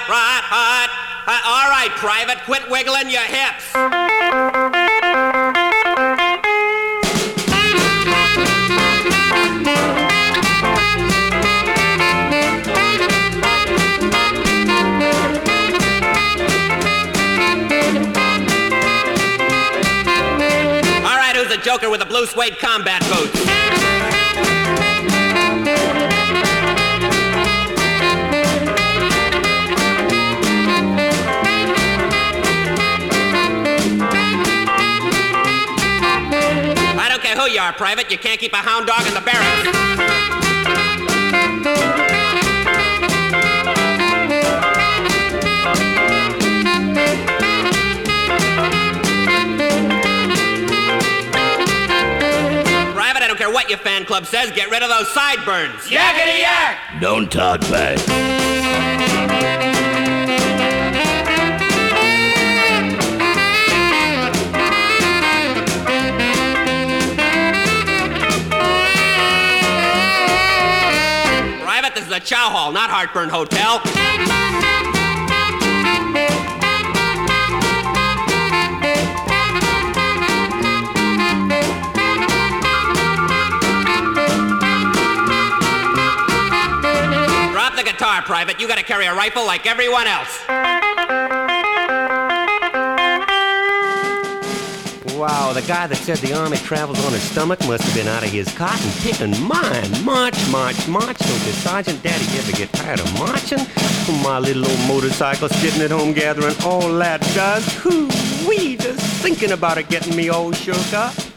All right, Private, quit wiggling your hips. All right, who's the joker with the blue suede combat boots? Who you are, Private. You can't keep a hound dog in the barracks. Private, I don't care what your fan club says. Get rid of those sideburns. Yakety yak! Don't talk back. This is a chow hall, not Heartburn Hotel. Drop the guitar, Private. You gotta carry a rifle like everyone else. Wow, the guy that said the army travels on his stomach must have been out of his cotton picking mine. March. Don't your Sergeant Daddy ever get tired of marching? My little old motorcycle sitting at home gathering all that dust. Hoo-wee, just thinking about it getting me all shook up.